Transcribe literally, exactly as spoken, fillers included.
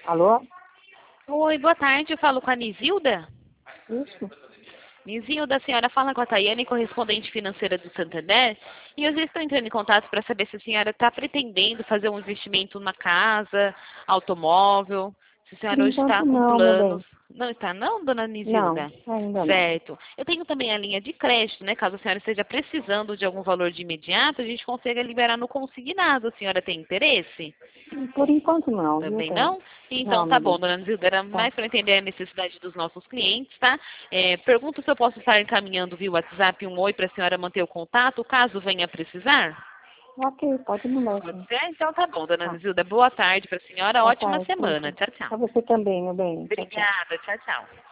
Alô? Oi, boa tarde. Eu falo com a Nizilda. Isso? Nizilda, a senhora fala com a Tayane, correspondente financeira do Santander. E eu já estou entrando em contato para saber se a senhora está pretendendo fazer um investimento numa casa, automóvel. Se a Por senhora hoje está enquanto com não, meu bem. planos. Não está não, dona Não, Nizilda? ainda não. Certo. Eu tenho também a linha de crédito, né? Caso a senhora esteja precisando de algum valor de imediato, a gente consiga liberar no consignado. A senhora tem interesse? Por enquanto não, viu, Também bem? não? Então Não, tá meu bom, bem. dona Nilda, era Tá. mais para entender a necessidade dos nossos clientes, tá? É, pergunto se eu posso estar encaminhando via WhatsApp um oi para a senhora manter o contato, caso venha precisar. Ok, pode mandar Pode sim. ser? Então tá bom, dona Tá. Nilda. Boa tarde para a senhora, Boa ótima tarde, com semana. licença. Tchau, tchau. Pra você também, meu bem. Tchau, tchau. Obrigada, tchau, tchau.